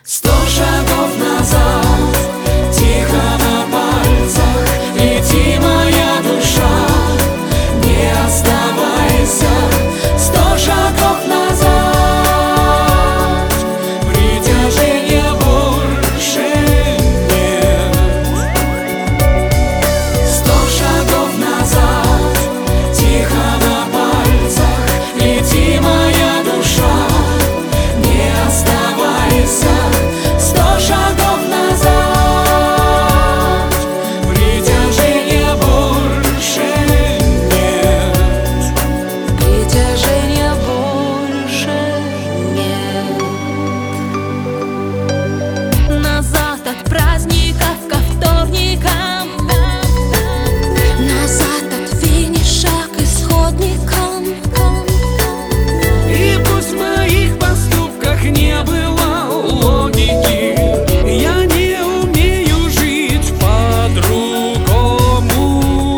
100 шагов назад, тихо на пальцах, лети, моя душа, не оставайся. 100 шагов назад, притяжения больше нет. 100 шагов назад, тихо на пальцах, лети, моя душа, не оставайся. 100 шагов назад, притяжения больше нет. Притяжения больше нет. Назад от праздников ко вторникам, назад от финиша к исходникам. И пусть в моих поступках не было логики, я не умею жить по-другому.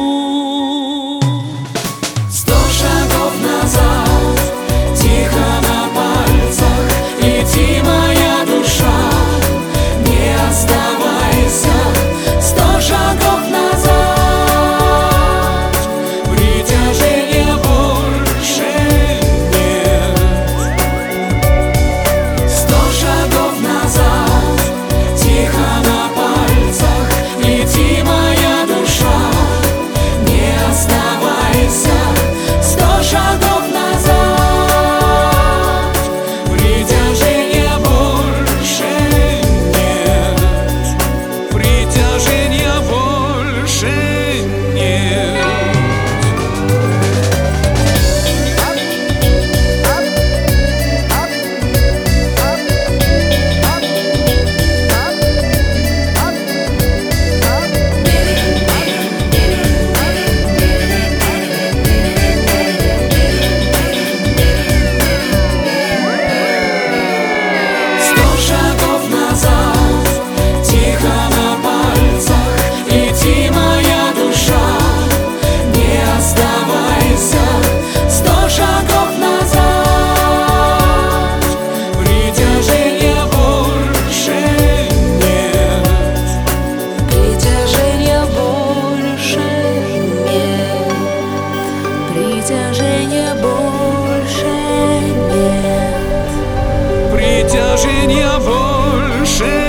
100 шагов назад, тихо на пальцах, лети, моя душа, не оставайся. 100 шагов назад, притяжения больше нет. 100 шагов назад, тихо на пальцах, лети, моя душа, не оставайся. 100 шагов назад, притяжения больше нет. Притяжения больше нет. Шагов назад, тихо на пальцах, лети, моя душа, не оставайся. 100 шагов назад, притяжения больше нет. Притяжения больше нет. Притяжения больше нет. Притяжения больше